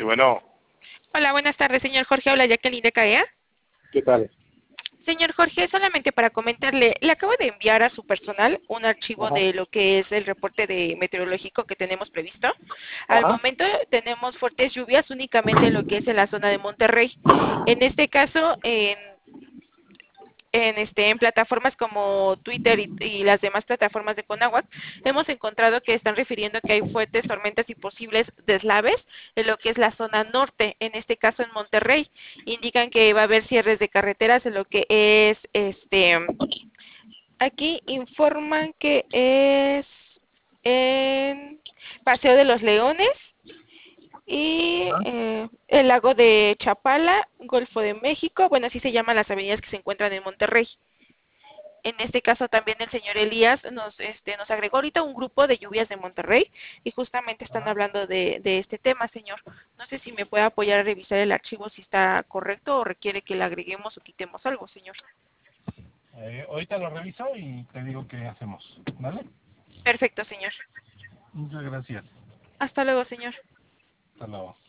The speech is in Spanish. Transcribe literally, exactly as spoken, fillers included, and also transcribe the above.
Sí, bueno, Hola, buenas tardes, señor Jorge. Habla Jacqueline de Carea. ¿qué tal? Señor Jorge, solamente para comentarle, le acabo de enviar a su personal un archivo Ajá, de lo que es el reporte de meteorológico que tenemos previsto. Al ajá, momento tenemos fuertes lluvias únicamente en lo que es en la zona de Monterrey. En este caso, en en este en plataformas como Twitter y, y las demás plataformas de Conahuac, hemos encontrado que están refiriendo que hay fuertes tormentas y posibles deslaves en lo que es la zona norte, en este caso en Monterrey. Indican que va a haber cierres de carreteras en lo que es este aquí informan que es en Paseo de los Leones y ajá. eh, el lago de Chapala, Golfo de México, bueno, así se llaman las avenidas que se encuentran en Monterrey. En este caso también el señor Elías nos este nos agregó ahorita un grupo de lluvias de Monterrey y justamente están Ajá. hablando de, de este tema, señor. No sé si me puede apoyar a revisar el archivo si está correcto o requiere que le agreguemos o quitemos algo, señor. Eh, ahorita lo reviso y te digo qué hacemos, ¿vale? Perfecto, señor. Muchas gracias. Hasta luego, señor. Hasta luego.